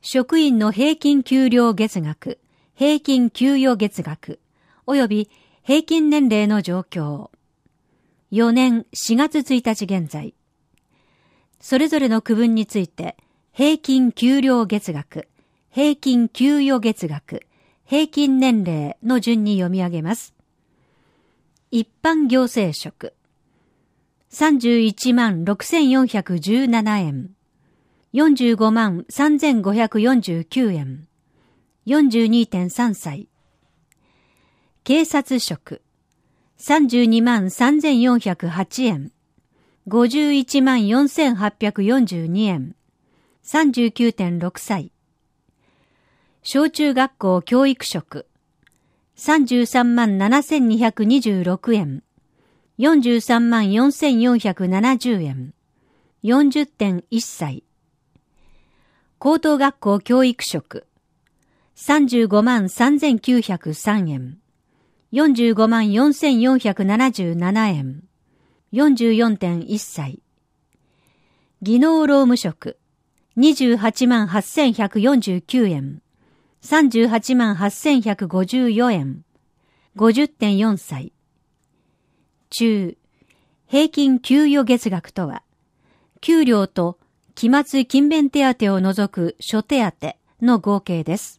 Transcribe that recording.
職員の平均給料月額、平均給与月額、及び平均年齢の状況。4年4月1日現在。それぞれの区分について、平均給料月額、平均給与月額、平均年齢の順に読み上げます。一般行政職。31万6417円。45万3549円。42.3 歳。警察職。32万3408円。51万4842円。39.6 歳。小中学校教育職。33万7226円。43万4470円。40.1 歳。高等学校教育職。35万3903円。45万4477円。44.1 歳。技能労務職。28万8149円。38万8154円。50.4 歳。中、平均給与月額とは、給料と期末勤勉手当を除く諸手当の合計です。